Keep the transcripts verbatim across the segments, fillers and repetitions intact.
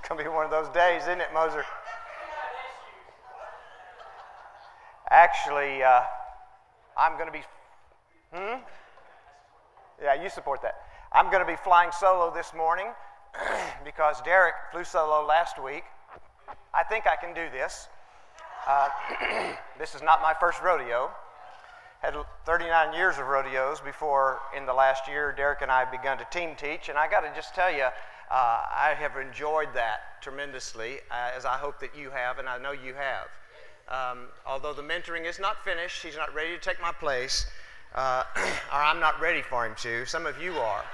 It's going to be one of those days, isn't it, Moser? Actually, uh, I'm going to be... Hmm? Yeah, you support that. I'm going to be flying solo this morning because Derek flew solo last week. I think I can do this. Uh, this is not my first rodeo. Had thirty-nine years of rodeos before, in the last year, Derek and I begun to team teach. And I got to just tell you, uh, I have enjoyed that tremendously, uh, as I hope that you have, and I know you have. Um, although the mentoring is not finished, he's not ready to take my place, uh, or I'm not ready for him to. Some of you are.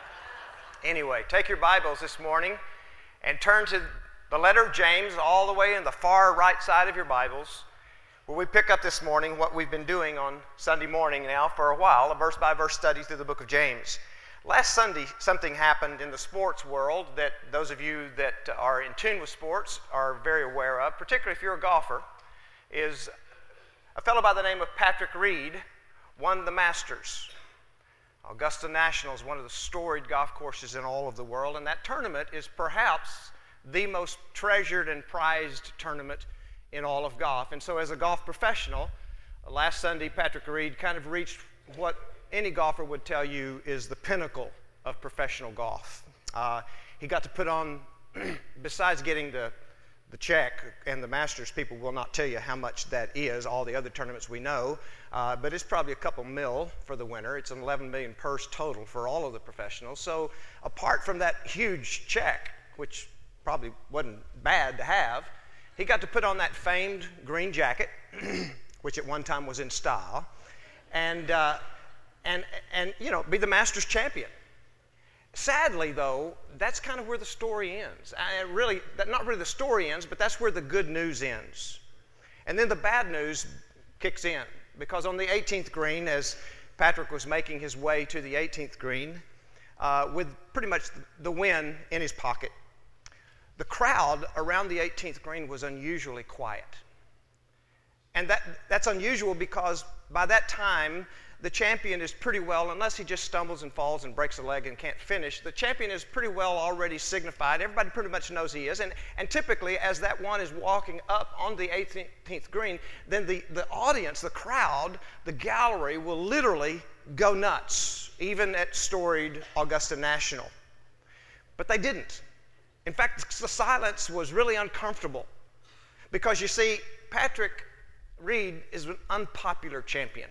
Anyway, take your Bibles this morning and turn to the letter of James all the way in the far right side of your Bibles, where we pick up this morning what we've been doing on Sunday morning now for a while, a verse-by-verse study through the book of James. Last Sunday, something happened in the sports world that those of you that are in tune with sports are very aware of, particularly if you're a golfer, is a fellow by the name of Patrick Reed won the Masters. Augusta National is one of the storied golf courses in all of the world, and that tournament is perhaps the most treasured and prized tournament in all of golf. And so as a golf professional, last Sunday Patrick Reed kind of reached what any golfer would tell you is the pinnacle of professional golf. Uh, he got to put on, besides getting the, the check, and the Masters people will not tell you how much that is, all the other tournaments we know, uh, but it's probably a couple mil for the winner. It's an eleven million purse total for all of the professionals. So apart from that huge check, which probably wasn't bad to have, he got to put on that famed green jacket, which at one time was in style, and, uh, and, and you know, be the Masters champion. Sadly, though, that's kind of where the story ends. I really, that, not really the story ends, but that's where the good news ends. And then the bad news kicks in, because on the eighteenth green, as Patrick was making his way to the eighteenth green, uh, with pretty much the win in his pocket, the crowd around the eighteenth green was unusually quiet. And that, that's unusual because by that time, the champion is pretty well, unless he just stumbles and falls and breaks a leg and can't finish, the champion is pretty well already signified. Everybody pretty much knows he is. And, and typically, as that one is walking up on the eighteenth green, then the, the audience, the crowd, the gallery will literally go nuts, even at storied Augusta National. But they didn't. In fact, the silence was really uncomfortable because, you see, Patrick Reed is an unpopular champion,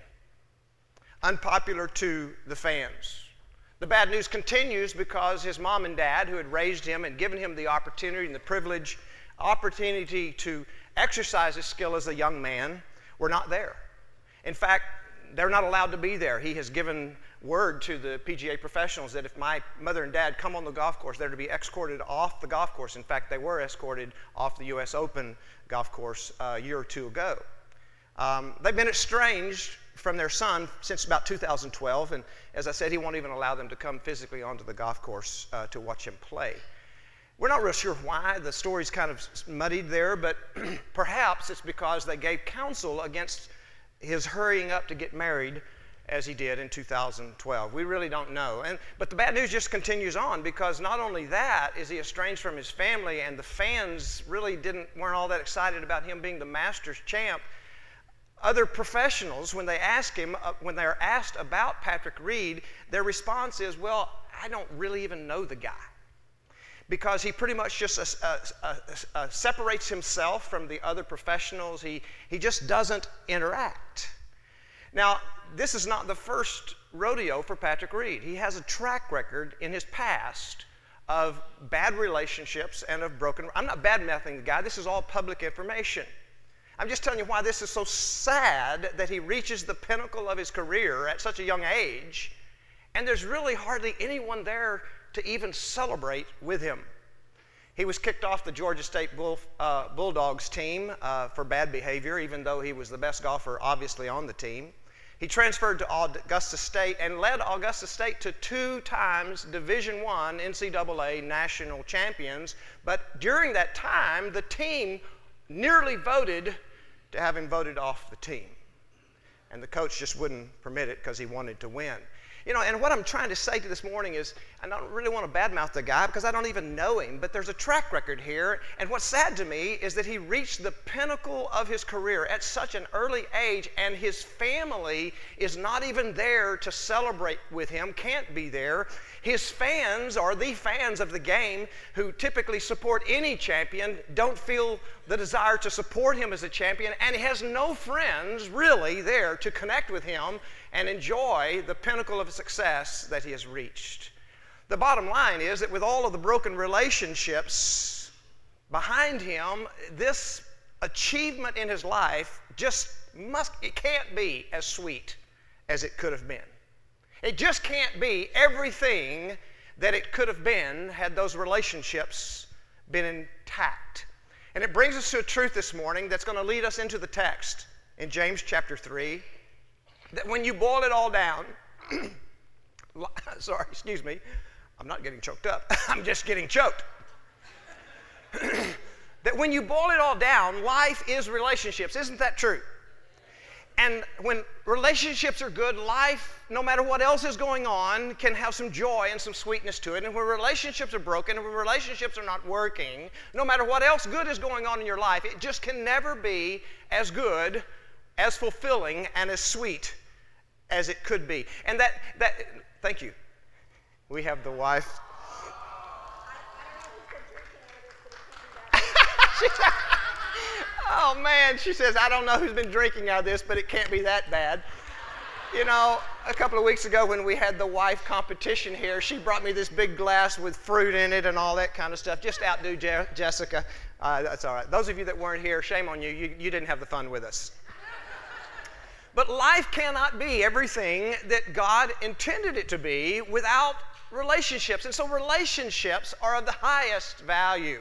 unpopular to the fans. The bad news continues because his mom and dad, who had raised him and given him the opportunity and the privilege, opportunity to exercise his skill as a young man, were not there. In fact, they're not allowed to be there. He has given word to the P G A professionals that if my mother and dad come on the golf course, they're to be escorted off the golf course. In fact, they were escorted off the U S Open golf course uh, a year or two ago. Um, they've been estranged from their son since about two thousand twelve, and as I said, he won't even allow them to come physically onto the golf course uh, to watch him play. We're not real sure why. The story's kind of muddied there, but perhaps it's because they gave counsel against his hurrying up to get married as he did in two thousand twelve. We really don't know. And, but the bad news just continues on, because not only that is he estranged from his family, and the fans really didn't weren't all that excited about him being the Masters champ. Other professionals, when they ask him, uh, when they're asked about Patrick Reed, their response is, well, I don't really even know the guy. Because he pretty much just uh, uh, uh, separates himself from the other professionals. He, he just doesn't interact. Now, this is not the first rodeo for Patrick Reed. He has a track record in his past of bad relationships and of broken... I'm not bad-mouthing the guy. This is all public information. I'm just telling you why this is so sad that he reaches the pinnacle of his career at such a young age, and there's really hardly anyone there to even celebrate with him. He was kicked off the Georgia State Bull, uh, Bulldogs team uh, for bad behavior, even though he was the best golfer obviously on the team. He transferred to Augusta State and led Augusta State to two times Division I N C double A national champions, but during that time, the team nearly voted to have him voted off the team. And the coach just wouldn't permit it because he wanted to win. You know, and what I'm trying to say to this morning is, I don't really want to badmouth the guy because I don't even know him, but there's a track record here. And what's sad to me is that he reached the pinnacle of his career at such an early age, and his family is not even there to celebrate with him, can't be there. His fans, or the fans of the game, who typically support any champion, don't feel the desire to support him as a champion, and he has no friends really there to connect with him and enjoy the pinnacle of success that he has reached. The bottom line is that with all of the broken relationships behind him, this achievement in his life just must, it can't be as sweet as it could have been. It just can't be everything that it could have been had those relationships been intact. And it brings us to a truth this morning that's going to lead us into the text in James chapter three, that when you boil it all down, sorry, excuse me, I'm not getting choked up, I'm just getting choked. That when you boil it all down, life is relationships. Isn't that true? And when relationships are good, life, no matter what else is going on, can have some joy and some sweetness to it. And when relationships are broken, and when relationships are not working, no matter what else good is going on in your life, it just can never be as good, as fulfilling, and as sweet as it could be. And that, that thank you. We have the wife. Oh man, she says, I don't know who's been drinking out of this, but it can't be that bad. You know, a couple of weeks ago when we had the wife competition here, she brought me this big glass with fruit in it and all that kind of stuff. Just outdo Je- Jessica. Uh, that's all right. Those of you that weren't here, shame on you. you. You didn't have the fun with us. But life cannot be everything that God intended it to be without relationships. And so relationships are of the highest value.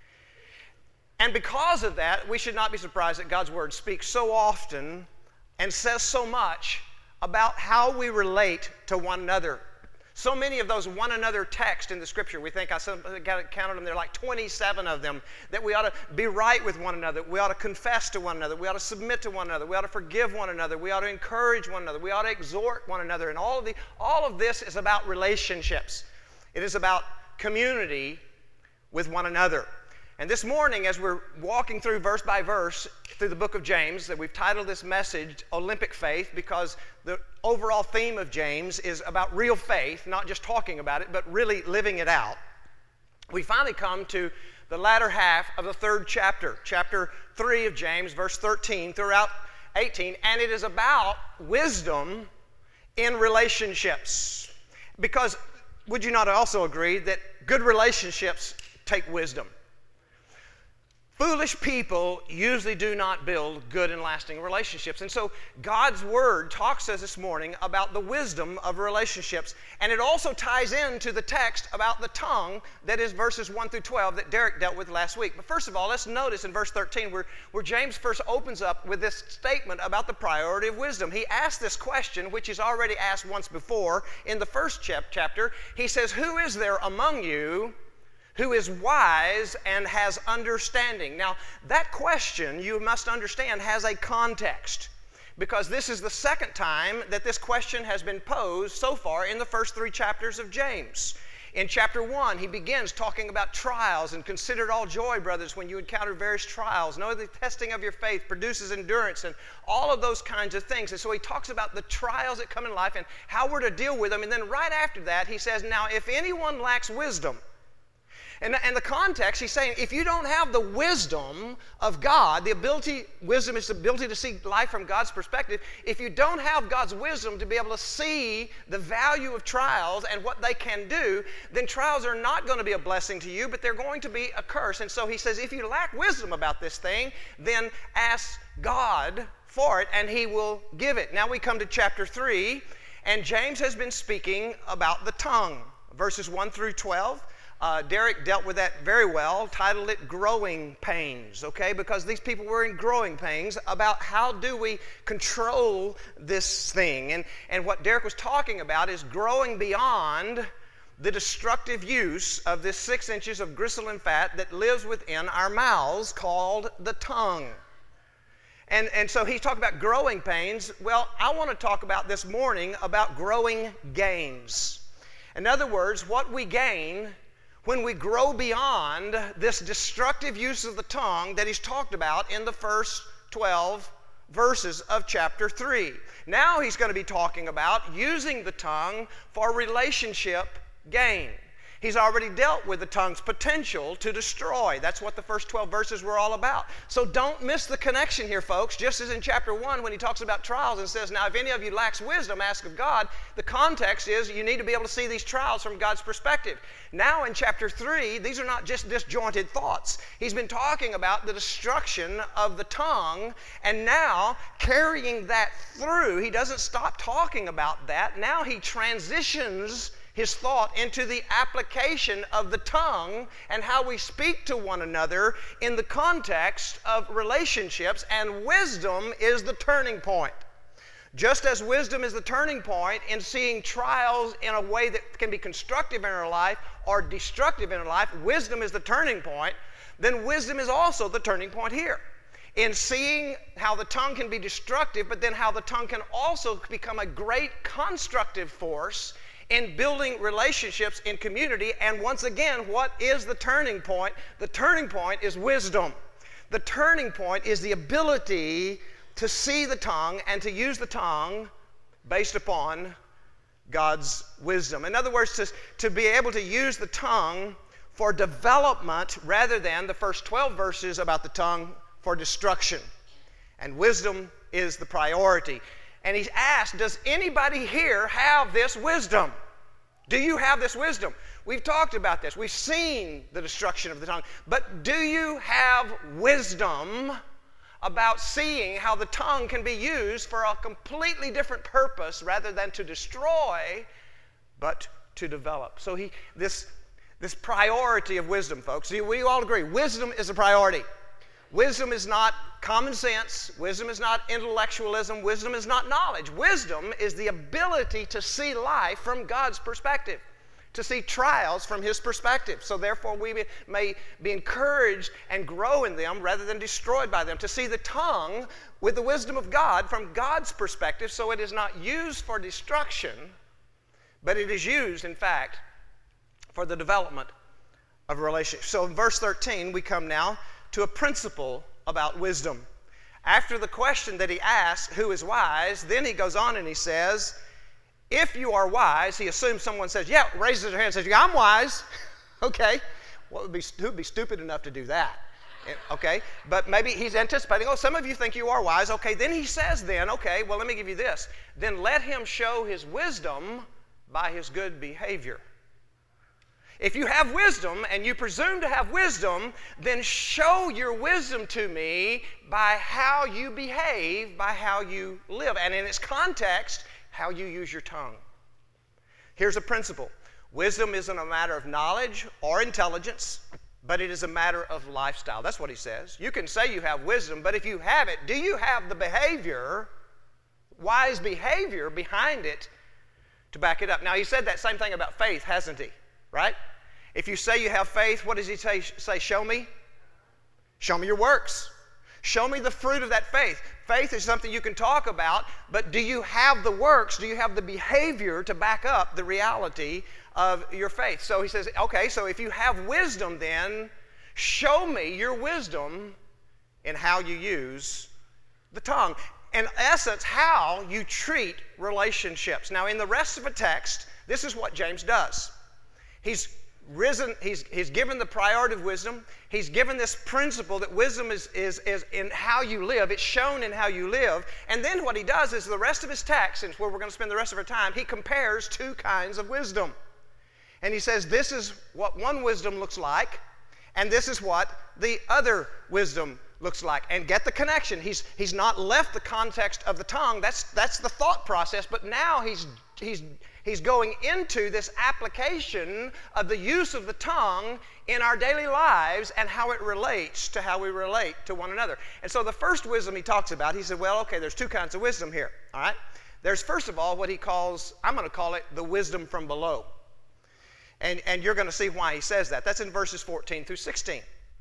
And because of that, we should not be surprised that God's Word speaks so often and says so much about how we relate to one another. So many of those one another texts in the Scripture, we think, I counted them, there are like twenty-seven of them, that we ought to be right with one another, we ought to confess to one another, we ought to submit to one another, we ought to forgive one another, we ought to encourage one another, we ought to exhort one another. And all of, the, all of this is about relationships. It is about community with one another. And this morning, as we're walking through verse by verse through the book of James, that we've titled this message Olympic Faith, because the overall theme of James is about real faith, not just talking about it, but really living it out. We finally come to the latter half of the third chapter, chapter three of James, verse thirteen throughout eighteen, and it is about wisdom in relationships. Because would you not also agree that good relationships take wisdom? Foolish people usually do not build good and lasting relationships. And so God's Word talks to us this morning about the wisdom of relationships. And it also ties into the text about the tongue that is verses one through twelve that Derek dealt with last week. But first of all, let's notice in verse thirteen where, where James first opens up with this statement about the priority of wisdom. He asks this question, which he's already asked once before in the first chap- chapter. He says, "Who is there among you who is wise and has understanding?" Now, that question, you must understand, has a context, because this is the second time that this question has been posed so far in the first three chapters of James. In chapter one, he begins talking about trials, and consider it all joy, brothers, when you encounter various trials. Know the testing of your faith produces endurance, and all of those kinds of things. And so he talks about the trials that come in life and how we're to deal with them. And then right after that, he says, now, if anyone lacks wisdom, And, and the context, he's saying, if you don't have the wisdom of God, the ability, wisdom is the ability to see life from God's perspective. If you don't have God's wisdom to be able to see the value of trials and what they can do, then trials are not going to be a blessing to you, but they're going to be a curse. And so he says, if you lack wisdom about this thing, then ask God for it, and he will give it. Now we come to chapter three, and James has been speaking about the tongue, verses one through twelve. Uh, Derek dealt with that very well, titled it Growing Pains, okay? Because these people were in growing pains about how do we control this thing. And, and what Derek was talking about is growing beyond the destructive use of this six inches of gristle and fat that lives within our mouths called the tongue. And, and so he's talking about growing pains. Well, I want to talk about this morning about growing gains. In other words, what we gain when we grow beyond this destructive use of the tongue that he's talked about in the first twelve verses of chapter three. Now he's going to be talking about using the tongue for relationship gain. He's already dealt with the tongue's potential to destroy. That's what the first twelve verses were all about. So don't miss the connection here, folks. Just as in chapter one when he talks about trials and says, now if any of you lacks wisdom, ask of God. The context is you need to be able to see these trials from God's perspective. Now in chapter three, these are not just disjointed thoughts. He's been talking about the destruction of the tongue, and now carrying that through, he doesn't stop talking about that. Now he transitions his thought into the application of the tongue and how we speak to one another in the context of relationships, and wisdom is the turning point. Just as wisdom is the turning point in seeing trials in a way that can be constructive in our life or destructive in our life, wisdom is the turning point, then wisdom is also the turning point here. In seeing how the tongue can be destructive, but then how the tongue can also become a great constructive force in building relationships in community. And once again, what is the turning point? The turning point is wisdom. The turning point is the ability to see the tongue and to use the tongue based upon God's wisdom. In other words, to, to be able to use the tongue for development rather than the first twelve verses about the tongue for destruction. And wisdom is the priority. And he's asked, does anybody here have this wisdom? Do you have this wisdom? We've talked about this. We've seen the destruction of the tongue. But do you have wisdom about seeing how the tongue can be used for a completely different purpose rather than to destroy, but to develop? So he, this, this priority of wisdom, folks, see, we all agree, wisdom is a priority. Wisdom is not common sense. Wisdom is not intellectualism. Wisdom is not knowledge. Wisdom is the ability to see life from God's perspective, to see trials from His perspective. So therefore we may be encouraged and grow in them rather than destroyed by them, to see the tongue with the wisdom of God from God's perspective, so it is not used for destruction, but it is used, in fact, for the development of a relationship. So in verse thirteen, we come now to a principle about wisdom. After the question that he asks, who is wise, then he goes on and he says, if you are wise, he assumes someone says, yeah, raises their hand and says, yeah, I'm wise. Okay, well, would be, who would be stupid enough to do that? Okay, but maybe he's anticipating, oh, some of you think you are wise. Okay, then he says then, okay, well, let me give you this. Then let him show his wisdom by his good behavior. If you have wisdom and you presume to have wisdom, then show your wisdom to me by how you behave, by how you live, and in its context, how you use your tongue. Here's a principle. Wisdom isn't a matter of knowledge or intelligence, but it is a matter of lifestyle. That's what he says. You can say you have wisdom, but if you have it, do you have the behavior, wise behavior behind it to back it up? Now, he said that same thing about faith, hasn't he? Right? If you say you have faith, what does he say? say? Show me? Show me your works. Show me the fruit of that faith. Faith is something you can talk about, but do you have the works? Do you have the behavior to back up the reality of your faith? So he says, okay, so if you have wisdom then, show me your wisdom in how you use the tongue. In essence, how you treat relationships. Now, in the rest of the text, this is what James does. He's risen, he's, he's given the priority of wisdom. He's given this principle that wisdom is, is, is in how you live. It's shown in how you live. And then what he does is the rest of his text, and where we're going to spend the rest of our time, he compares two kinds of wisdom. And he says this is what one wisdom looks like, and this is what the other wisdom looks like. And get the connection. He's, he's not left the context of the tongue. That's, that's the thought process, but now he's, he's, he's going into this application of the use of the tongue in our daily lives and how it relates to how we relate to one another. And so the first wisdom he talks about, he said, well, okay, there's two kinds of wisdom here, all right? There's first of all what he calls, I'm going to call it the wisdom from below. And, and you're going to see why he says that. That's in verses fourteen through sixteen.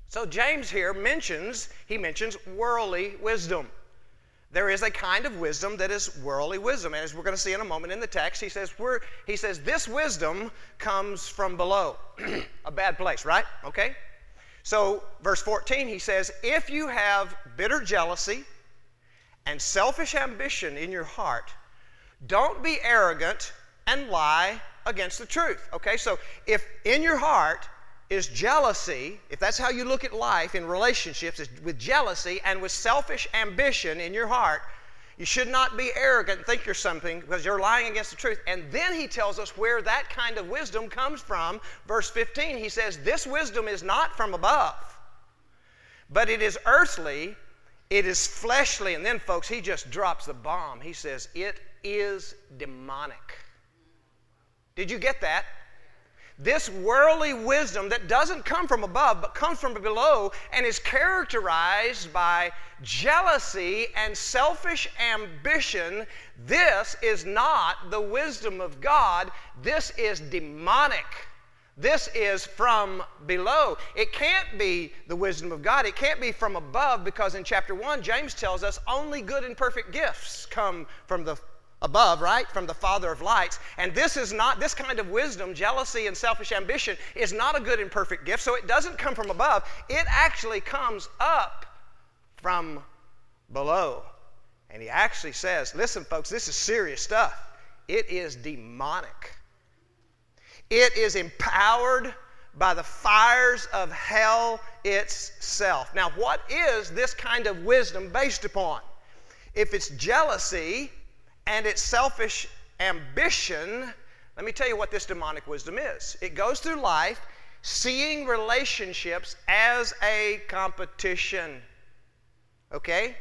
So James here mentions, he mentions worldly wisdom. There is a kind of wisdom that is worldly wisdom. And as we're going to see in a moment in the text, he says, we're, he says this wisdom comes from below. A bad place, right? Okay? So verse fourteen, he says, if you have bitter jealousy and selfish ambition in your heart, don't be arrogant and lie against the truth. Okay? So if in your heart is jealousy, if that's how you look at life in relationships, is with jealousy and with selfish ambition in your heart, you should not be arrogant and think you're something because you're lying against the truth. And then he tells us where that kind of wisdom comes from. Verse fifteen, he says, this wisdom is not from above, but it is earthly, it is fleshly. And then, folks, he just drops the bomb. He says, it is demonic. Did you get that? This worldly wisdom that doesn't come from above but comes from below and is characterized by jealousy and selfish ambition, this is not the wisdom of God. This is demonic. This is from below. It can't be the wisdom of God. It can't be from above because in chapter one, James tells us only good and perfect gifts come from the above, right? From the Father of lights. And this is not, this kind of wisdom, jealousy and selfish ambition, is not a good and perfect gift. So it doesn't come from above. It actually comes up from below. And he actually says, listen, folks, this is serious stuff. It is demonic. It is empowered by the fires of hell itself. Now, what is this kind of wisdom based upon? If it's jealousy and it's selfish ambition, let me tell you what this demonic wisdom is. It goes through life seeing relationships as a competition. Okay?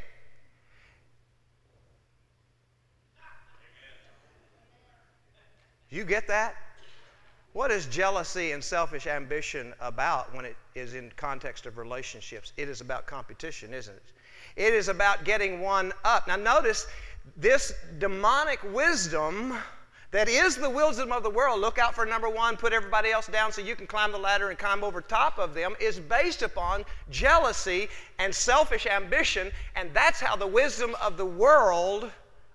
You get that? What is jealousy and selfish ambition about when it is in context of relationships? It is about competition, isn't it? It is about getting one up. Now notice, this demonic wisdom that is the wisdom of the world, look out for number one, put everybody else down so you can climb the ladder and climb over top of them, is based upon jealousy and selfish ambition, and that's how the wisdom of the world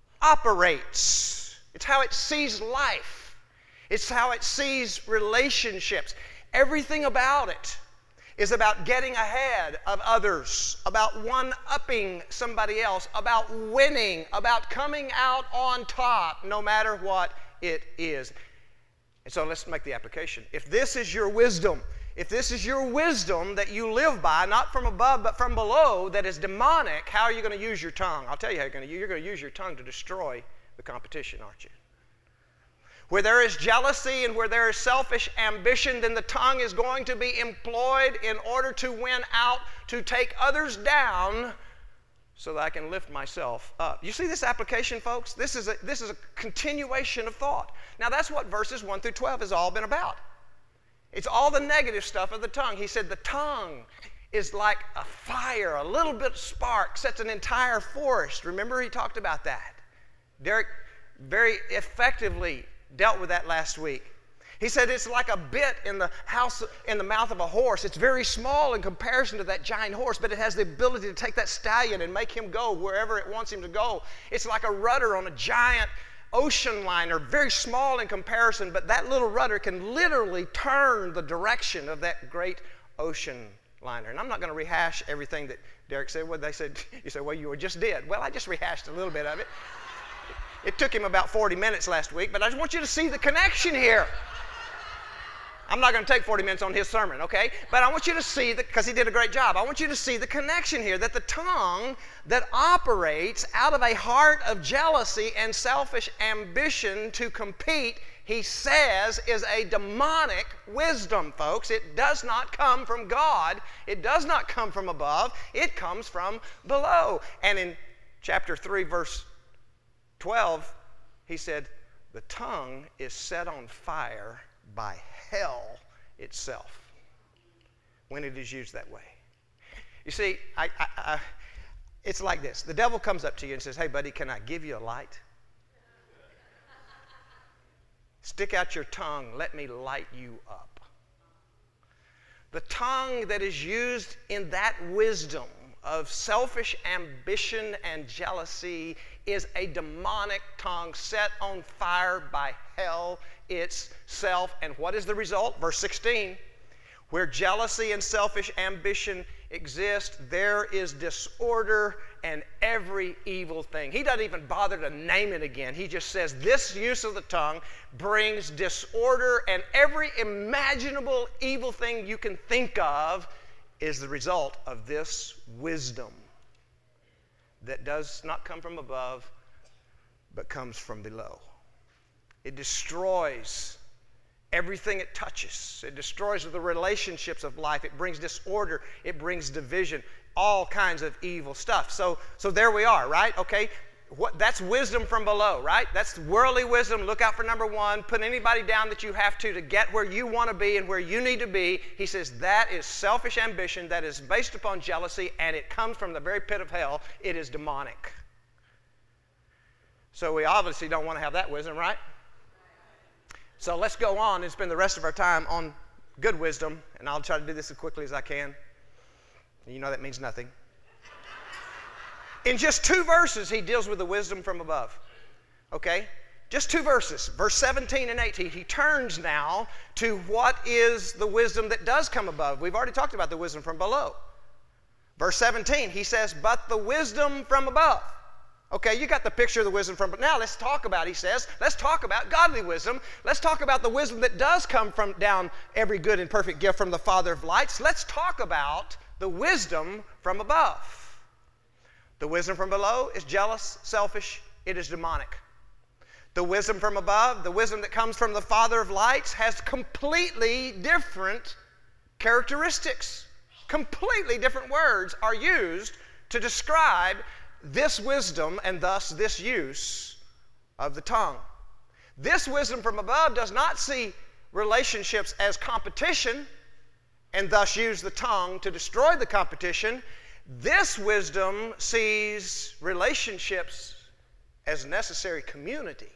operates. It's how it sees life. It's how it sees relationships. Everything about it is about getting ahead of others, about one-upping somebody else, about winning, about coming out on top, no matter what it is. And so let's make the application. If this is your wisdom, if this is your wisdom that you live by, not from above but from below, that is demonic, how are you going to use your tongue? I'll tell you how you're going to use. You're going to use your tongue to destroy the competition, aren't you? Where there is jealousy and where there is selfish ambition, then the tongue is going to be employed in order to win out, to take others down so that I can lift myself up. You see this application, folks? This is a, this is a continuation of thought. Now that's what verses one through twelve has all been about. It's all the negative stuff of the tongue. He said the tongue is like a fire, a little bit of spark sets an entire forest. Remember he talked about that. Derek very effectively dealt with that last week. He said it's like a bit in the house, in the mouth of a horse. It's very small in comparison to that giant horse, but it has the ability to take that stallion and make him go wherever it wants him to go. It's like a rudder on a giant ocean liner, very small in comparison, but that little rudder can literally turn the direction of that great ocean liner. And I'm not going to rehash everything that Derek said. What they said, you said, well, you were just dead. Well, I just rehashed a little bit of it. It took him about forty minutes last week, but I just want you to see the connection here. I'm not going to take forty minutes on his sermon, okay? But I want you to see, because he did a great job, I want you to see the connection here, that the tongue that operates out of a heart of jealousy and selfish ambition to compete, he says, is a demonic wisdom, folks. It does not come from God. It does not come from above. It comes from below. And in chapter three, verse twelve, he said, the tongue is set on fire by hell itself when it is used that way. You see, I, I, I, it's like this. The devil comes up to you and says, hey, buddy, can I give you a light? Stick out your tongue. Let me light you up. The tongue that is used in that wisdom of selfish ambition and jealousy is a demonic tongue set on fire by hell itself. And what is the result? Verse sixteen, where jealousy and selfish ambition exist, there is disorder and every evil thing. He doesn't even bother to name it again. He just says this use of the tongue brings disorder, and every imaginable evil thing you can think of is the result of this wisdom that does not come from above, but comes from below. It destroys everything it touches. It destroys the relationships of life. It brings disorder. It brings division. All kinds of evil stuff. So, so there we are, right? Okay, what, that's wisdom from below, right? That's worldly wisdom. Look out for number one. Put anybody down that you have to to get where you want to be and where you need to be. He says that is selfish ambition. That is based upon jealousy, and it comes from the very pit of hell. It is demonic. So we obviously don't want to have that wisdom, right? So let's go on and spend the rest of our time on good wisdom, and I'll try to do this as quickly as I can. You know that means nothing. In just two verses, he deals with the wisdom from above. Okay? Just two verses, verse seventeen and eighteen. He turns now to what is the wisdom that does come above. We've already talked about the wisdom from below. Verse seventeen, he says, but the wisdom from above. Okay, you got the picture of the wisdom from, but now let's talk about, he says, let's talk about godly wisdom. Let's talk about the wisdom that does come from down every good and perfect gift from the Father of lights. Let's talk about the wisdom from above. The wisdom from below is jealous, selfish, it is demonic. The wisdom from above, the wisdom that comes from the Father of lights, has completely different characteristics. Completely different words are used to describe this wisdom and thus this use of the tongue. This wisdom from above does not see relationships as competition and thus use the tongue to destroy the competition. This wisdom sees relationships as necessary community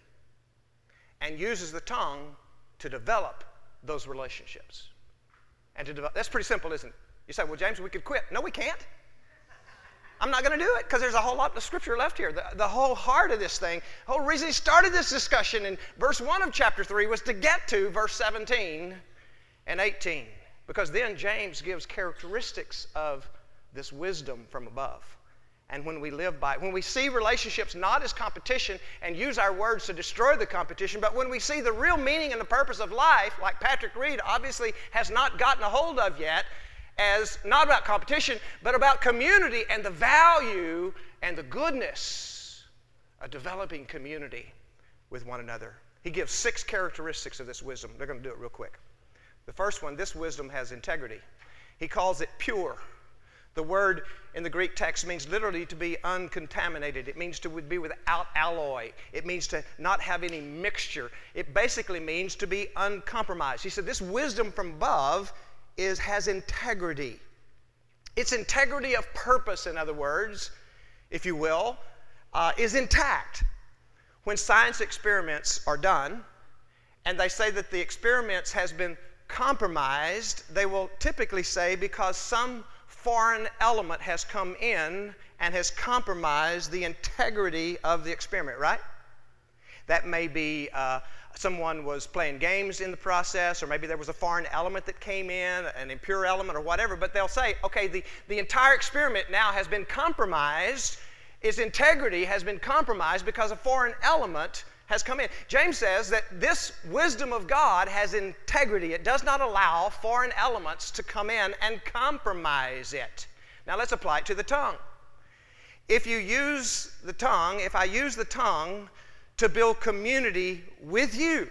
and uses the tongue to develop those relationships. And to develop, that's pretty simple, isn't it? You say, well, James, we could quit. No, we can't. I'm not going to do it because there's a whole lot of scripture left here. The, the whole heart of this thing, the whole reason he started this discussion in verse one of chapter three was to get to verse seventeen and eighteen. Because then James gives characteristics of this wisdom from above. And when we live by, when we see relationships not as competition and use our words to destroy the competition, but when we see the real meaning and the purpose of life, like Patrick Reed obviously has not gotten a hold of yet, as not about competition, but about community and the value and the goodness of developing community with one another. He gives six characteristics of this wisdom. They're going to do it real quick. The first one, this wisdom has integrity. He calls it pure. The word in the Greek text means literally to be uncontaminated. It means to be without alloy. It means to not have any mixture. It basically means to be uncompromised. He said this wisdom from above is has integrity. Its integrity of purpose, in other words, if you will, uh, is intact. When science experiments are done and they say that the experiments has been compromised, they will typically say because some foreign element has come in and has compromised the integrity of the experiment, right? That may be uh, someone was playing games in the process, or maybe there was a foreign element that came in, an impure element or whatever, but they'll say, okay, the, the entire experiment now has been compromised. Its integrity has been compromised because a foreign element has come in. James says that this wisdom of God has integrity. It does not allow foreign elements to come in and compromise it. Now let's apply it to the tongue. If you use the tongue, if I use the tongue to build community with you,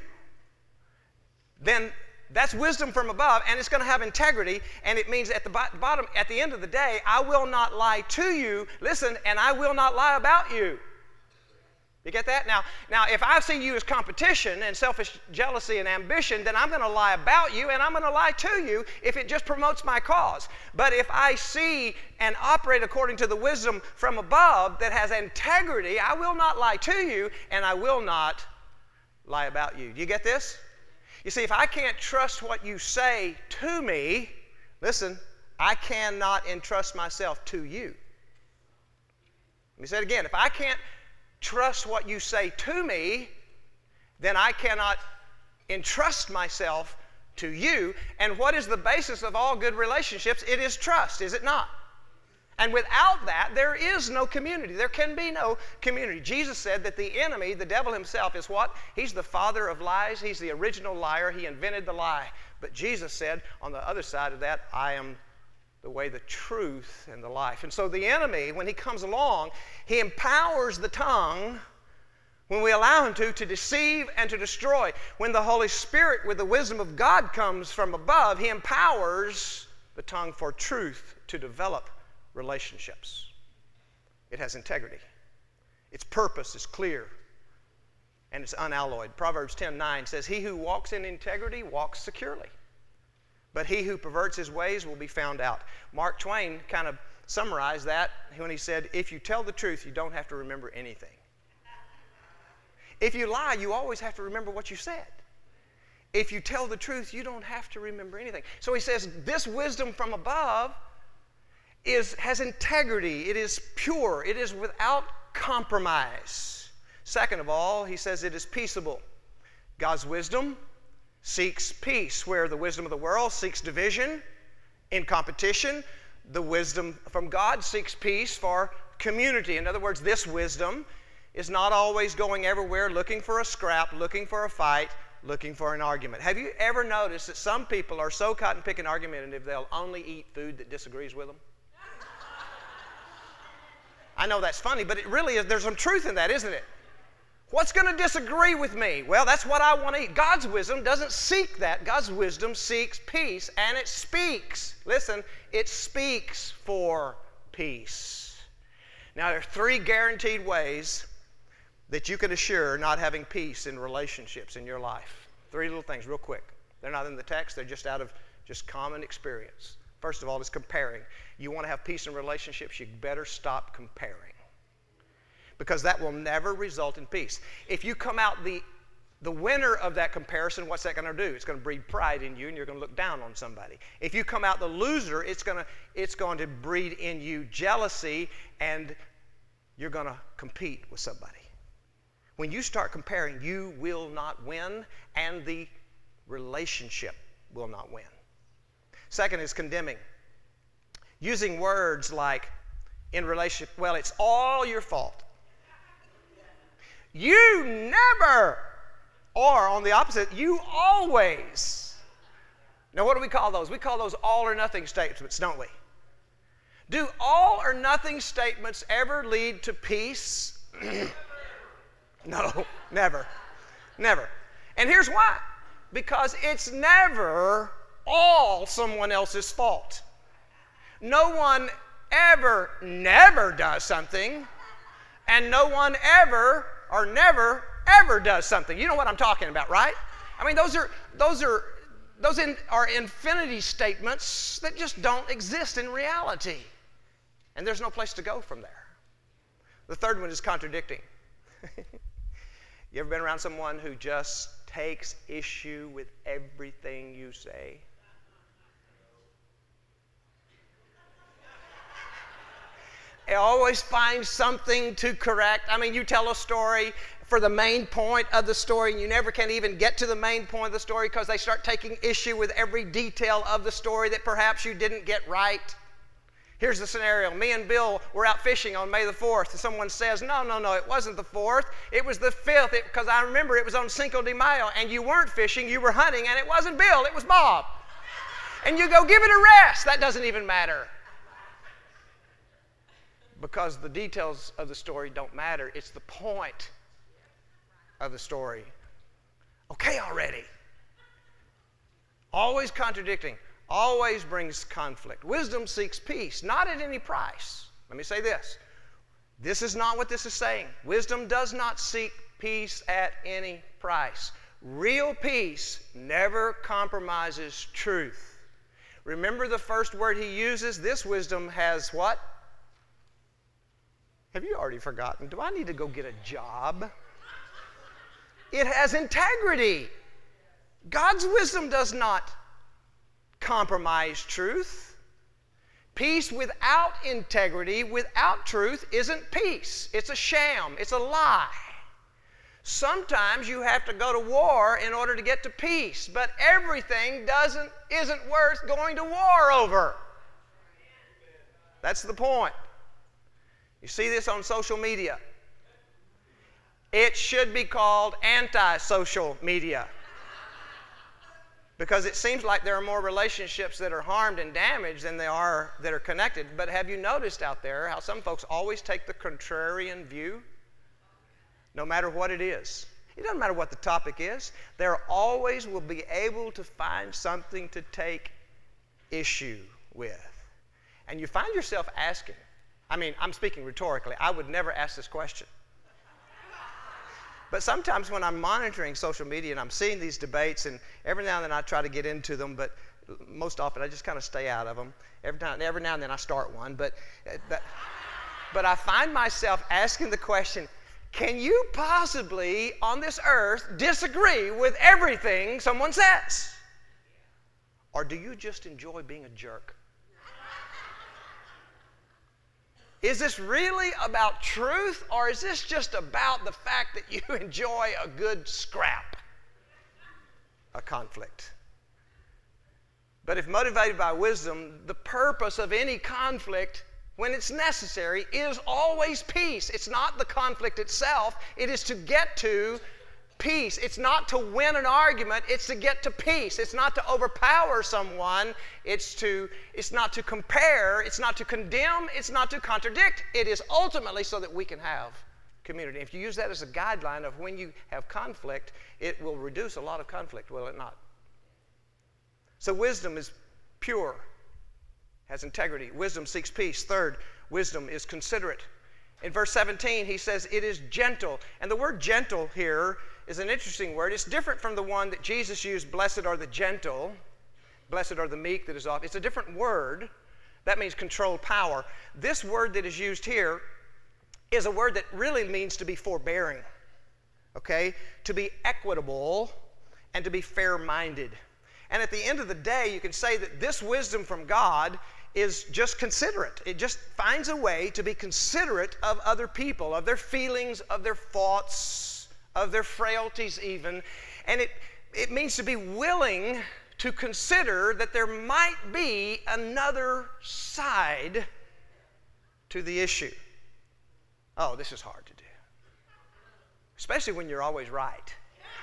then that's wisdom from above, and it's going to have integrity, and it means at the bottom, at the end of the day, I will not lie to you, listen, and I will not lie about you. You get that? Now, now, if I see you as competition and selfish jealousy and ambition, then I'm going to lie about you and I'm going to lie to you if it just promotes my cause. But if I see and operate according to the wisdom from above that has integrity, I will not lie to you and I will not lie about you. Do you get this? You see, if I can't trust what you say to me, listen, I cannot entrust myself to you. Let me say it again. If I can't trust what you say to me, then I cannot entrust myself to you. And what is the basis of all good relationships? It is trust, is it not? And without that, there is no community. There can be no community. Jesus said that the enemy, the devil himself, is what? He's the father of lies. He's the original liar. He invented the lie. But Jesus said, on the other side of that, I am the way, the truth, and the life. And so the enemy, when he comes along, he empowers the tongue, when we allow him to, to deceive and to destroy. When the Holy Spirit, with the wisdom of God, comes from above, he empowers the tongue for truth to develop relationships. It has integrity. Its purpose is clear, and it's unalloyed. Proverbs ten nine says, he who walks in integrity walks securely, but he who perverts his ways will be found out. Mark Twain kind of summarized that when he said, if you tell the truth, you don't have to remember anything. If you lie, you always have to remember what you said. If you tell the truth, you don't have to remember anything. So he says, this wisdom from above is, has integrity. It is pure. It is without compromise. Second of all, he says it is peaceable. God's wisdom seeks peace, where the wisdom of the world seeks division in competition. The wisdom from God seeks peace for community. In other words, this wisdom is not always going everywhere looking for a scrap, looking for a fight, looking for an argument. Have you ever noticed that some people are so cotton-picking argumentative they'll only eat food that disagrees with them? I know that's funny, but it really is. There's some truth in that, isn't it? What's going to disagree with me? Well, that's what I want to eat. God's wisdom doesn't seek that. God's wisdom seeks peace, and it speaks. Listen, it speaks for peace. Now, there are three guaranteed ways that you can assure not having peace in relationships in your life. Three little things, real quick. They're not in the text. They're just out of just common experience. First of all, is comparing. You want to have peace in relationships, you better stop comparing, because that will never result in peace. If you come out the, the winner of that comparison, what's that going to do? It's going to breed pride in you, and you're going to look down on somebody. If you come out the loser, it's going to, it's going to breed in you jealousy, and you're going to compete with somebody. When you start comparing, you will not win, and the relationship will not win. Second is condemning. Using words like, in relationship, well, it's all your fault. You never, or on the opposite, you always. Now, what do we call those? We call those all or nothing statements, don't we? Do all or nothing statements ever lead to peace? No, never. Never. And here's why. Because it's never all someone else's fault. No one ever, never does something, and no one ever or never, ever does something. You know what I'm talking about, right? I mean, those are those are those in, are infinity statements that just don't exist in reality, and there's no place to go from there. The third one is contradicting. You ever been around someone who just takes issue with everything you say? They always find something to correct. I mean, you tell a story for the main point of the story, and you never can even get to the main point of the story because they start taking issue with every detail of the story that perhaps you didn't get right. Here's the scenario. Me and Bill were out fishing on May the fourth, and someone says, no, no, no, it wasn't the fourth. It was the fifth, because I remember it was on Cinco de Mayo, and you weren't fishing, you were hunting, and it wasn't Bill, it was Bob. And you go, give it a rest. That doesn't even matter. Because the details of the story don't matter. It's the point of the story. Okay already. Always contradicting. Always brings conflict. Wisdom seeks peace, not at any price. Let me say this. This is not what this is saying. Wisdom does not seek peace at any price. Real peace never compromises truth. Remember the first word he uses? This wisdom has what? Have you already forgotten? Do I need to go get a job? It has integrity. God's wisdom does not compromise truth. Peace without integrity, without truth, isn't peace. It's a sham. It's a lie. Sometimes you have to go to war in order to get to peace, but everything doesn't, isn't worth going to war over. That's the point. You see this on social media. It should be called anti-social media. Because it seems like there are more relationships that are harmed and damaged than there are that are connected. But have you noticed out there how some folks always take the contrarian view? No matter what it is. It doesn't matter what the topic is. There always will be able to find something to take issue with. And you find yourself asking, I mean, I'm speaking rhetorically. I would never ask this question. But sometimes when I'm monitoring social media and I'm seeing these debates, and every now and then I try to get into them, but most often I just kind of stay out of them. Every time, every now and then I start one. But, but, but I find myself asking the question, can you possibly on this earth disagree with everything someone says? Or do you just enjoy being a jerk? Is this really about truth, or is this just about the fact that you enjoy a good scrap, a conflict? But if motivated by wisdom, the purpose of any conflict, when it's necessary, is always peace. It's not the conflict itself. It is to get to peace. It's not to win an argument. It's to get to peace. It's not to overpower someone. It's to, it's not to compare. It's not to condemn. It's not to contradict. It is ultimately so that we can have community. If you use that as a guideline of when you have conflict, it will reduce a lot of conflict, will it not? So wisdom is pure, has integrity. Wisdom seeks peace. Third, wisdom is considerate. In verse seventeen, he says it is gentle. And the word gentle here is an interesting word. It's different from the one that Jesus used, blessed are the gentle, blessed are the meek that is off. It's a different word. That means controlled power. This word that is used here is a word that really means to be forbearing, okay? To be equitable and to be fair-minded. And at the end of the day, you can say that this wisdom from God is just considerate. It just finds a way to be considerate of other people, of their feelings, of their thoughts, of their frailties even. And it, it means to be willing to consider that there might be another side to the issue. Oh, this is hard to do. Especially when you're always right.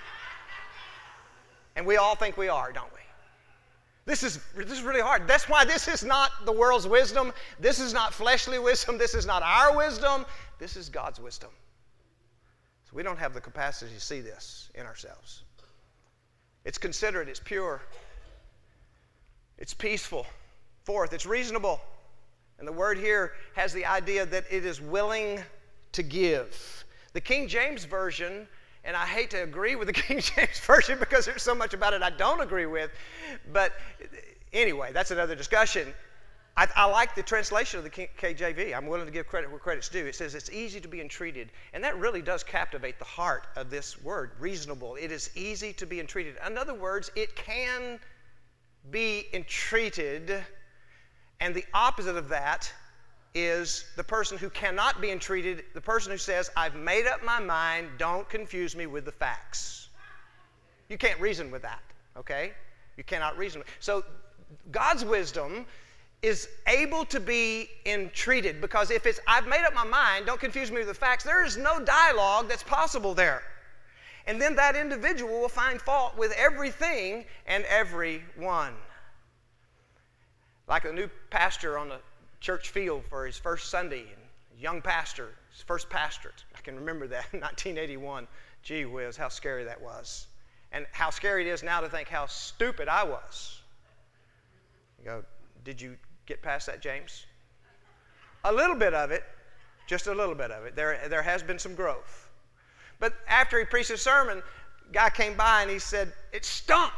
And we all think we are, don't we? This is, this is really hard. That's why this is not the world's wisdom. This is not fleshly wisdom. This is not our wisdom. This is God's wisdom. So we don't have the capacity to see this in ourselves. It's considerate. It's pure. It's peaceful. Fourth, it's reasonable. And the word here has the idea that it is willing to give. The King James Version, and I hate to agree with the King James Version because there's so much about it I don't agree with, but anyway, that's another discussion. I, I like the translation of the K J V. I'm willing to give credit where credit's due. It says it's easy to be entreated, and that really does captivate the heart of this word, reasonable. It is easy to be entreated. In other words, it can be entreated, and the opposite of that is the person who cannot be entreated, the person who says, I've made up my mind, don't confuse me with the facts. You can't reason with that, okay? You cannot reason with it. So God's wisdom is able to be entreated, because if it's, I've made up my mind, don't confuse me with the facts, there is no dialogue that's possible there. And then that individual will find fault with everything and everyone. Like a new pastor on the church field for his first Sunday, and a young pastor, his first pastorate. I can remember that in nineteen eighty-one. Gee whiz, how scary that was. And how scary it is now to think how stupid I was. You go, did you get past that, James? A little bit of it, just a little bit of it. There, there has been some growth. But after he preached his sermon, a guy came by and he said, it stunk.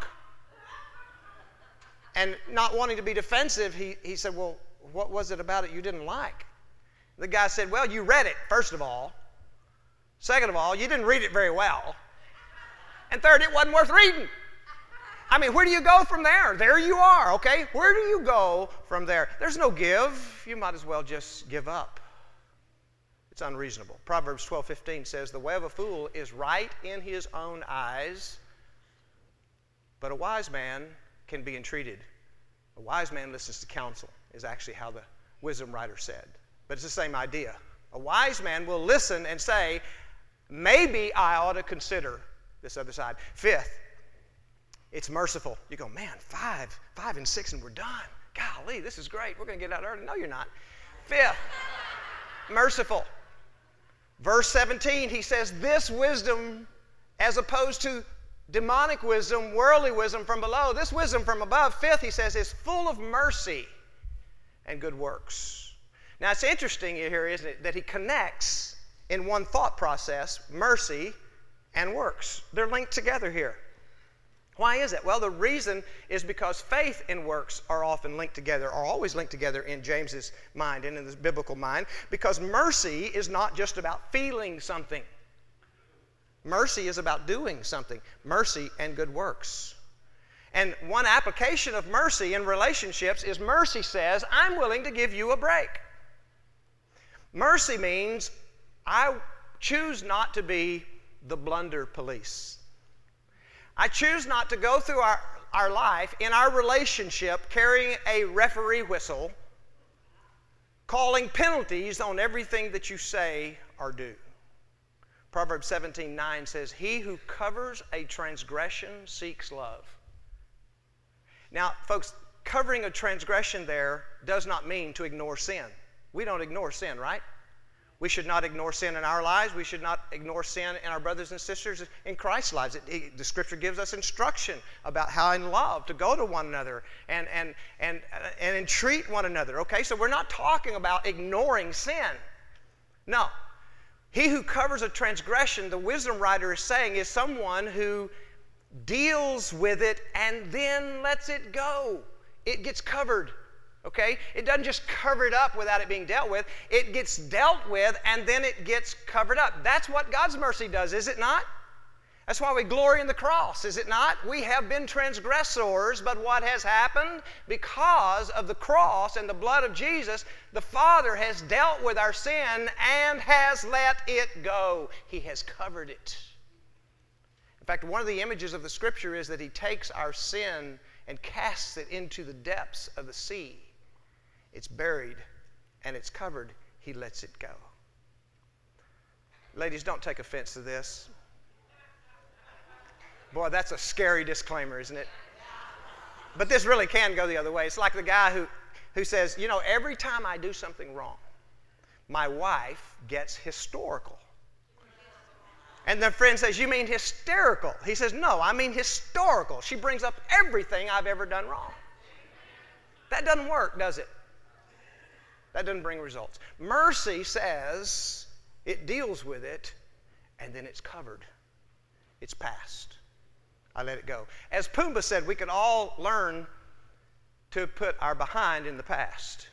And not wanting to be defensive, he, he said, well, what was it about it you didn't like? The guy said, well, you read it, first of all. Second of all, you didn't read it very well. And third, it wasn't worth reading. I mean, where do you go from there? There you are, okay? Where do you go from there? There's no give. You might as well just give up. It's unreasonable. Proverbs twelve fifteen says, the way of a fool is right in his own eyes, but a wise man can be entreated. A wise man listens to counsel, is actually how the wisdom writer said. But it's the same idea. A wise man will listen and say, maybe I ought to consider this other side. Fifth, it's merciful. You go, man, five, five and six and we're done. Golly, this is great. We're going to get out early. No, you're not. Fifth, merciful. Verse seventeen, he says, this wisdom, as opposed to demonic wisdom, worldly wisdom from below, this wisdom from above, fifth, he says, is full of mercy and good works. Now, it's interesting here, isn't it, that he connects in one thought process mercy and works. They're linked together here. Why is it? Well, the reason is because faith and works are often linked together, are always linked together in James's mind and in the biblical mind, because mercy is not just about feeling something. Mercy is about doing something. Mercy and good works. And one application of mercy in relationships is mercy says, I'm willing to give you a break. Mercy means I choose not to be the blunder police. I choose not to go through our, our life in our relationship carrying a referee whistle, calling penalties on everything that you say or do. Proverbs seventeen nine says, he who covers a transgression seeks love. Now, folks, covering a transgression there does not mean to ignore sin. We don't ignore sin, right? We should not ignore sin in our lives. We should not ignore sin in our brothers and sisters in Christ's lives. It, it, the Scripture gives us instruction about how in love to go to one another and, and, and, and entreat one another. Okay, so we're not talking about ignoring sin. No. He who covers a transgression, the wisdom writer is saying, is someone who deals with it and then lets it go. It gets covered. Okay? It doesn't just cover it up without it being dealt with. It gets dealt with and then it gets covered up. That's what God's mercy does, is it not? That's why we glory in the cross, is it not? We have been transgressors, but what has happened? Because of the cross and the blood of Jesus, the Father has dealt with our sin and has let it go. He has covered it. In fact, one of the images of the Scripture is that He takes our sin and casts it into the depths of the sea. It's buried and it's covered. He lets it go. Ladies, don't take offense to this. Boy, that's a scary disclaimer, isn't it? But this really can go the other way. It's like the guy who, who says, you know, every time I do something wrong, my wife gets historical. And the friend says, you mean hysterical? He says, no, I mean historical. She brings up everything I've ever done wrong. That doesn't work, does it? That doesn't bring results. Mercy says it deals with it, and then it's covered. It's past. I let it go. As Pumbaa said, we could all learn to put our behind in the past.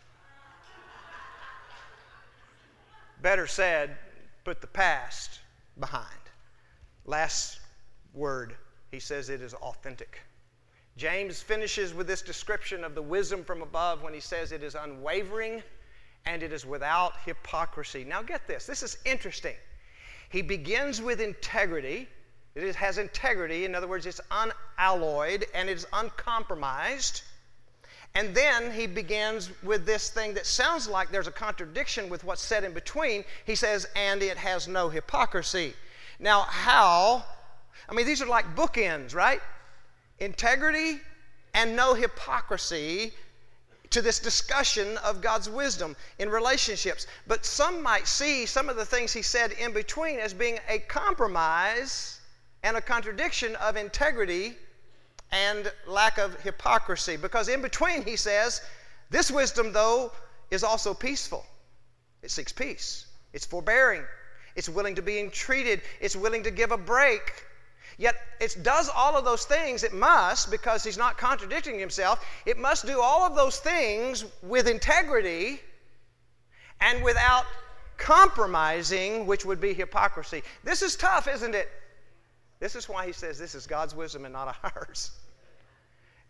Better said, put the past behind. Last word, he says it is authentic. James finishes with this description of the wisdom from above when he says it is unwavering and it is without hypocrisy. Now get this. This is interesting. He begins with integrity. It has integrity. In other words, it's unalloyed and it's uncompromised. And then he begins with this thing that sounds like there's a contradiction with what's said in between. He says, and it has no hypocrisy. Now, how? I mean, these are like bookends, right? Integrity and no hypocrisy to this discussion of God's wisdom in relationships. But some might see some of the things he said in between as being a compromise and a contradiction of integrity and lack of hypocrisy. Because in between he says, this wisdom, though, is also peaceful. It seeks peace. It's forbearing. It's willing to be entreated. It's willing to give a break. Yet it does all of those things. It must, because he's not contradicting himself, it must do all of those things with integrity and without compromising, which would be hypocrisy. This is tough, isn't it? This is why he says this is God's wisdom and not ours.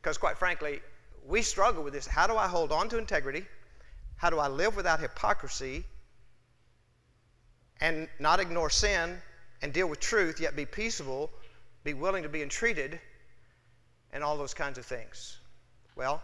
because quite frankly, we struggle with this. How do I hold on to integrity? How do I live without hypocrisy and not ignore sin and deal with truth, yet be peaceable, be willing to be entreated, and all those kinds of things? Well,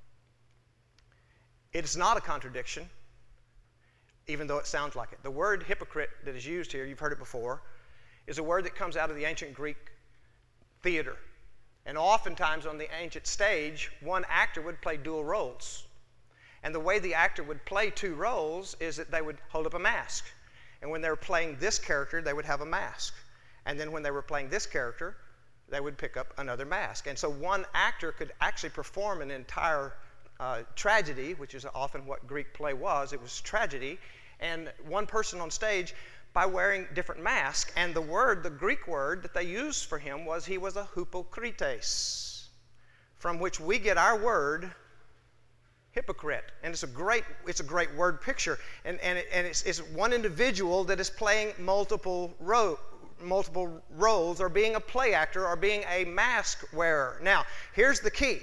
it's not a contradiction, even though it sounds like it. The word hypocrite that is used here, you've heard it before, is a word that comes out of the ancient Greek theater. And oftentimes on the ancient stage, one actor would play dual roles. And the way the actor would play two roles is that they would hold up a mask. And when they were playing this character, they would have a mask. And then when they were playing this character, they would pick up another mask. And so one actor could actually perform an entire uh, tragedy, which is often what Greek play was. It was tragedy. And one person on stage by wearing different masks. And the word, the Greek word that they used for him was he was a hypokrites, from which we get our word hypocrite. And it's a great, it's a great word picture. And, and, it, and it's, it's one individual that is playing multiple ro- multiple roles, or being a play actor, or being a mask wearer. Now, here's the key.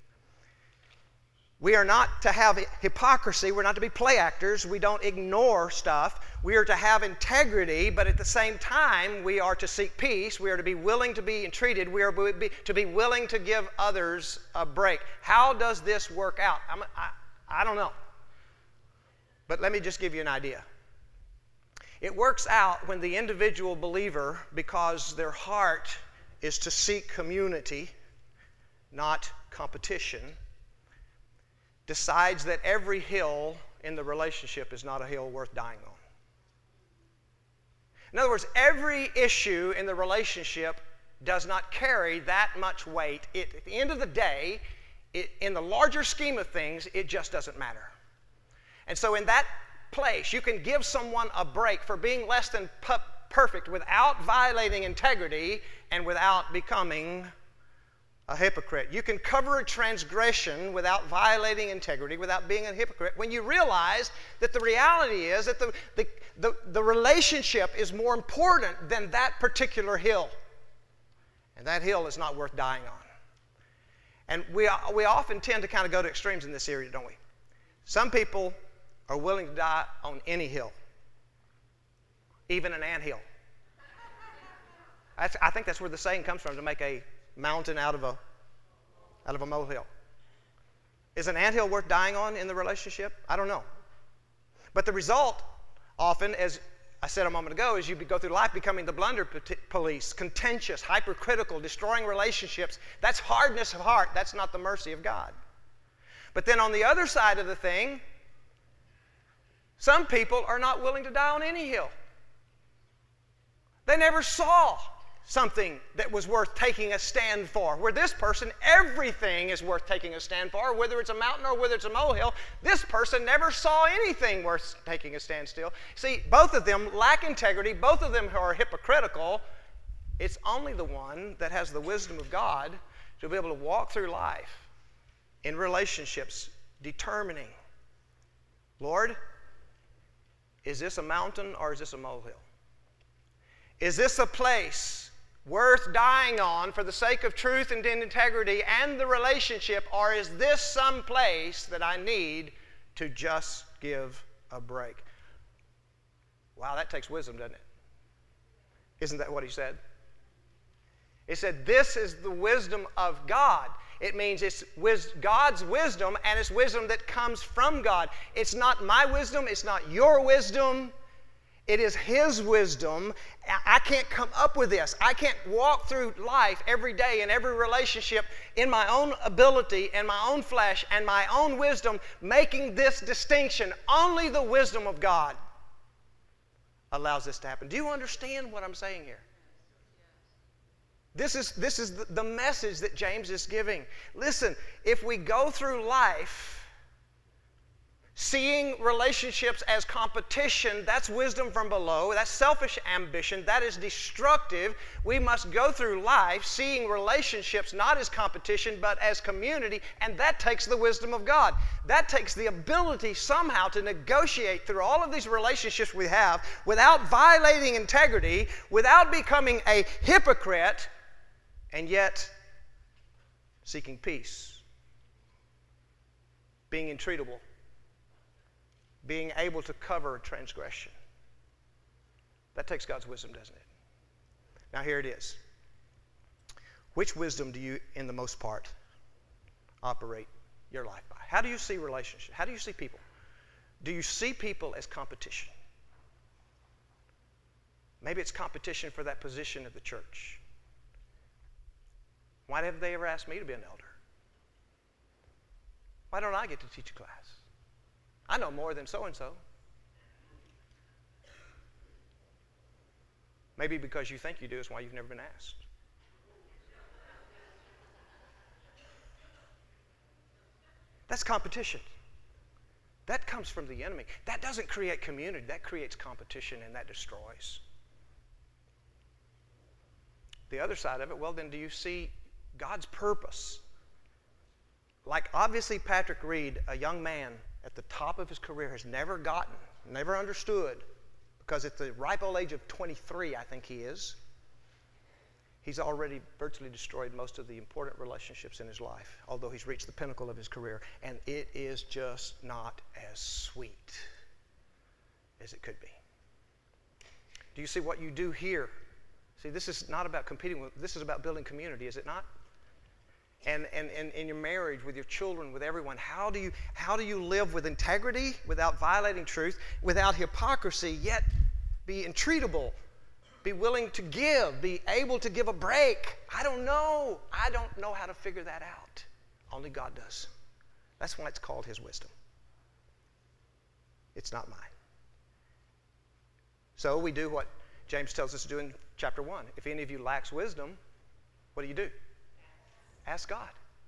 We are not to have hypocrisy. We're not to be play actors. We don't ignore stuff. We are to have integrity, but at the same time, we are to seek peace. We are to be willing to be entreated. We are to be willing to give others a break. How does this work out? I'm, I, I don't know. But let me just give you an idea. It works out when the individual believer, because their heart is to seek community, not competition, decides that every hill in the relationship is not a hill worth dying on. In other words, every issue in the relationship does not carry that much weight. It, at the end of the day, it, in the larger scheme of things, it just doesn't matter. And so in that place, you can give someone a break for being less than pu- perfect without violating integrity and without becoming a hypocrite. You can cover a transgression without violating integrity, without being a hypocrite, when you realize that the reality is that the, the, the, the relationship is more important than that particular hill. And that hill is not worth dying on. And we, we often tend to kind of go to extremes in this area, don't we? Some people are willing to die on any hill, even an anthill. That's, I think that's where the saying comes from, to make a mountain out of a out of a molehill. Is an anthill worth dying on in the relationship? I don't know. But the result often, as I said a moment ago, is you go through life becoming the blunder police, contentious, hypercritical, destroying relationships. That's hardness of heart. That's not the mercy of God. But then on the other side of the thing, some people are not willing to die on any hill. They never saw something that was worth taking a stand for. Where this person, everything is worth taking a stand for, whether it's a mountain or whether it's a molehill. This person never saw anything worth taking a stand still. See, both of them lack integrity. Both of them are hypocritical. It's only the one that has the wisdom of God to be able to walk through life in relationships, determining, Lord, is this a mountain or is this a molehill? Is this a place worth dying on for the sake of truth and integrity and the relationship, or is this some place that I need to just give a break? Wow, that takes wisdom, doesn't it? Isn't that what he said? He said, this is the wisdom of God. It means it's wis- God's wisdom, and it's wisdom that comes from God. It's not my wisdom. It's not your wisdom. It is His wisdom. I can't come up with this. I can't walk through life every day in every relationship in my own ability and my own flesh and my own wisdom, making this distinction. Only the wisdom of God allows this to happen. Do you understand what I'm saying here? This is, this is the, the message that James is giving. Listen, if we go through life seeing relationships as competition, that's wisdom from below. That's selfish ambition. That is destructive. We must go through life seeing relationships not as competition, but as community, and that takes the wisdom of God. That takes the ability somehow to negotiate through all of these relationships we have without violating integrity, without becoming a hypocrite, and yet seeking peace, being entreatable, being able to cover transgression. That takes God's wisdom, doesn't it? Now here it is. Which wisdom do you, in the most part, operate your life by? How do you see relationships? How do you see people? Do you see people as competition? Maybe it's competition for that position of the church. Why have they ever asked me to be an elder? Why don't I get to teach a class? I know more than so-and-so. Maybe because you think you do is why you've never been asked. That's competition. That comes from the enemy. That doesn't create community. That creates competition, and that destroys. The other side of it, well, then do you see God's purpose? Like, obviously, Patrick Reed, a young man at the top of his career, has never gotten, never understood, because at the ripe old age of twenty-three, I think he is, he's already virtually destroyed most of the important relationships in his life, although he's reached the pinnacle of his career, and it is just not as sweet as it could be. Do you see what you do here? See, this is not about competing with, this is about building community, is it not? And, and, and in your marriage, with your children, with everyone, how do you how do you live with integrity, without violating truth, without hypocrisy, yet be entreatable, be willing to give, be able to give a break? I don't know. I don't know how to figure that out. Only God does. That's why it's called His wisdom. It's not mine. So we do what James tells us to do in chapter one. If any of you lacks wisdom, what do you do? Ask God.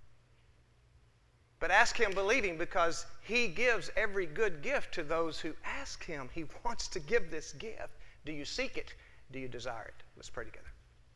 But ask Him believing, because He gives every good gift to those who ask Him. He wants to give this gift. Do you seek it? Do you desire it? Let's pray together.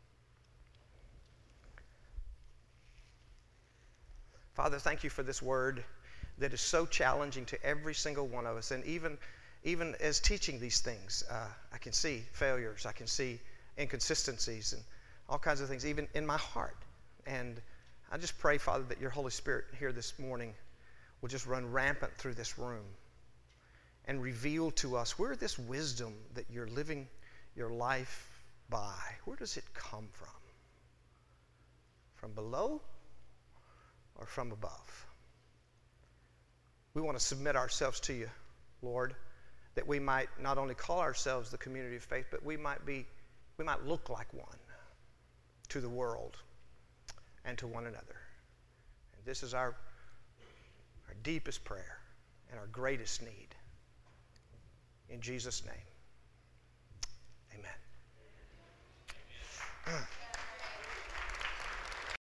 Father, thank you for this word that is so challenging to every single one of us. And even, even as teaching these things, uh, I can see failures. I can see inconsistencies and all kinds of things, even in my heart. And I just pray, Father, that your Holy Spirit here this morning will just run rampant through this room and reveal to us where this wisdom that you're living your life by, where does it come from? From below or from above? We want to submit ourselves to you, Lord, that we might not only call ourselves the community of faith, but we might be, we might look like one to the world and to one another. And this is our, our deepest prayer and our greatest need. In Jesus' name, amen.